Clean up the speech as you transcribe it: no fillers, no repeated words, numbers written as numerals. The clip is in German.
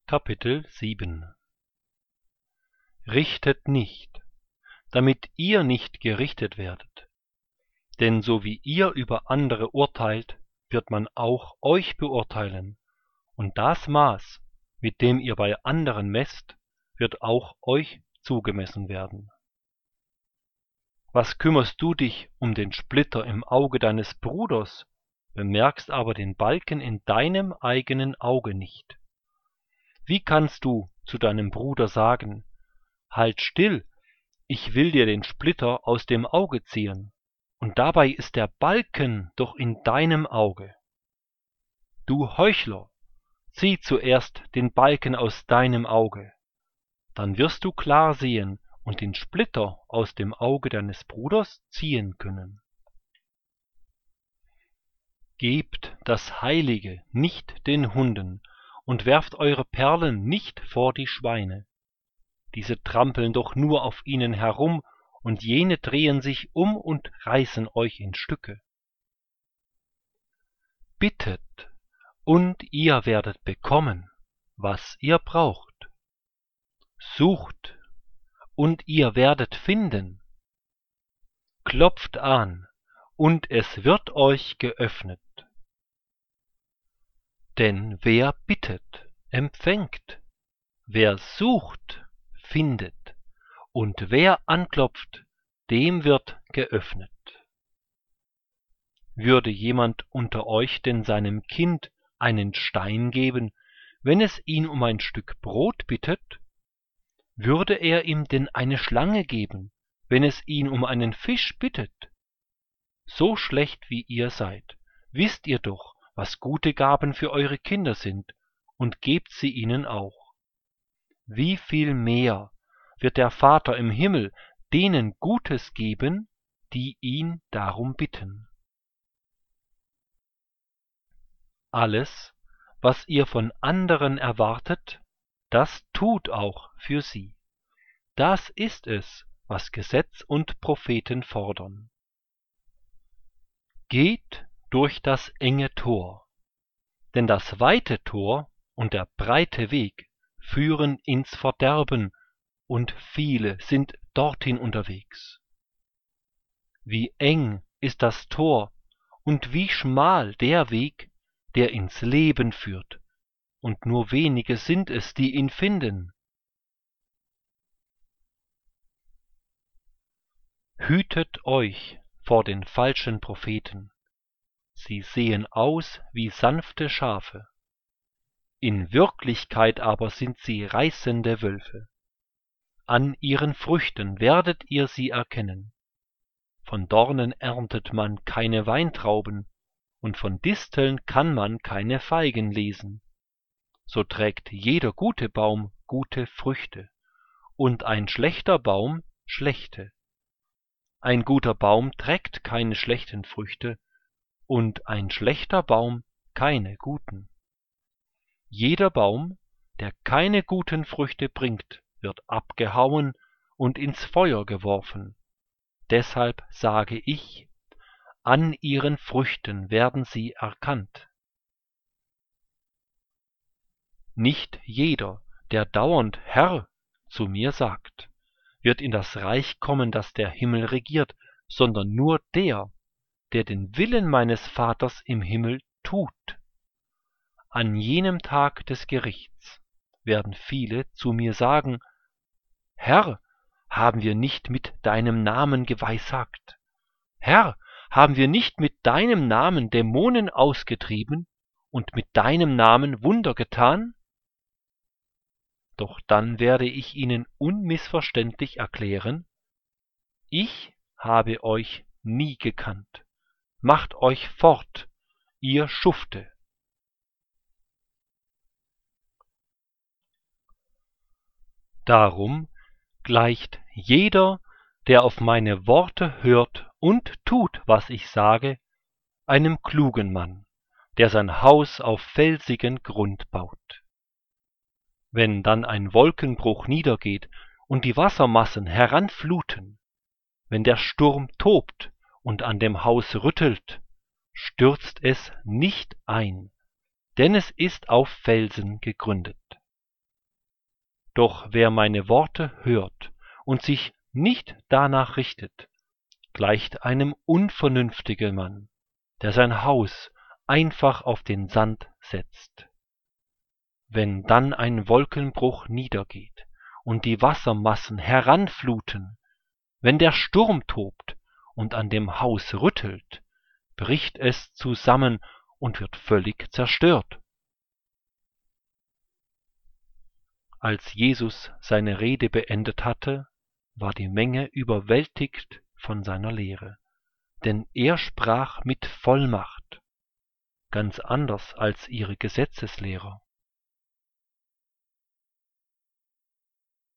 Kapitel 7 Richtet nicht, damit ihr nicht gerichtet werdet. Denn so wie ihr über andere urteilt, wird man auch euch beurteilen. Und das Maß, mit dem ihr bei anderen messt, wird auch euch zugemessen werden. Was kümmerst du dich um den Splitter im Auge deines Bruders, bemerkst aber den Balken in deinem eigenen Auge nicht? Wie kannst du zu deinem Bruder sagen: Halt still, ich will dir den Splitter aus dem Auge ziehen, und dabei ist der Balken doch in deinem Auge? Du Heuchler, zieh zuerst den Balken aus deinem Auge, dann wirst du klar sehen und den Splitter aus dem Auge deines Bruders ziehen können. Gebt das Heilige nicht den Hunden und werft eure Perlen nicht vor die Schweine. Diese trampeln doch nur auf ihnen herum, und jene drehen sich um und reißen euch in Stücke. Bittet, und ihr werdet bekommen, was ihr braucht. Sucht, und ihr werdet finden. Klopft an, und es wird euch geöffnet. Denn wer bittet, empfängt, wer sucht, findet, und wer anklopft, dem wird geöffnet. Würde jemand unter euch denn seinem Kind einen Stein geben, wenn es ihn um ein Stück Brot bittet? Würde er ihm denn eine Schlange geben, wenn es ihn um einen Fisch bittet? So schlecht wie ihr seid, wisst ihr doch, was gute Gaben für eure Kinder sind, und gebt sie ihnen auch. Wie viel mehr wird der Vater im Himmel denen Gutes geben, die ihn darum bitten. Alles, was ihr von anderen erwartet, das tut auch für sie. Das ist es, was Gesetz und Propheten fordern. Geht durch das enge Tor, denn das weite Tor und der breite Weg führen ins Verderben, und viele sind dorthin unterwegs. Wie eng ist das Tor und wie schmal der Weg, der ins Leben führt, und nur wenige sind es, die ihn finden. Hütet euch vor den falschen Propheten. Sie sehen aus wie sanfte Schafe. In Wirklichkeit aber sind sie reißende Wölfe. An ihren Früchten werdet ihr sie erkennen. Von Dornen erntet man keine Weintrauben, und von Disteln kann man keine Feigen lesen. So trägt jeder gute Baum gute Früchte, und ein schlechter Baum schlechte. Ein guter Baum trägt keine schlechten Früchte, und ein schlechter Baum keine guten. Jeder Baum, der keine guten Früchte bringt, wird abgehauen und ins Feuer geworfen. Deshalb sage ich, an ihren Früchten werden sie erkannt. Nicht jeder, der dauernd Herr zu mir sagt, wird in das Reich kommen, das der Himmel regiert, sondern nur der, der den Willen meines Vaters im Himmel tut. An jenem Tag des Gerichts werden viele zu mir sagen: Herr, haben wir nicht mit deinem Namen geweissagt? Herr, haben wir nicht mit deinem Namen Dämonen ausgetrieben und mit deinem Namen Wunder getan? Doch dann werde ich ihnen unmissverständlich erklären: Ich habe euch nie gekannt. Macht euch fort, ihr Schufte. Darum gleicht jeder, der auf meine Worte hört und tut, was ich sage, einem klugen Mann, der sein Haus auf felsigen Grund baut. Wenn dann ein Wolkenbruch niedergeht und die Wassermassen heranfluten, wenn der Sturm tobt und an dem Haus rüttelt, stürzt es nicht ein, denn es ist auf Felsen gegründet. Doch wer meine Worte hört und sich nicht danach richtet, gleicht einem unvernünftigen Mann, der sein Haus einfach auf den Sand setzt. Wenn dann ein Wolkenbruch niedergeht und die Wassermassen heranfluten, wenn der Sturm tobt und an dem Haus rüttelt, bricht es zusammen und wird völlig zerstört. Als Jesus seine Rede beendet hatte, war die Menge überwältigt von seiner Lehre, denn er sprach mit Vollmacht, ganz anders als ihre Gesetzeslehrer.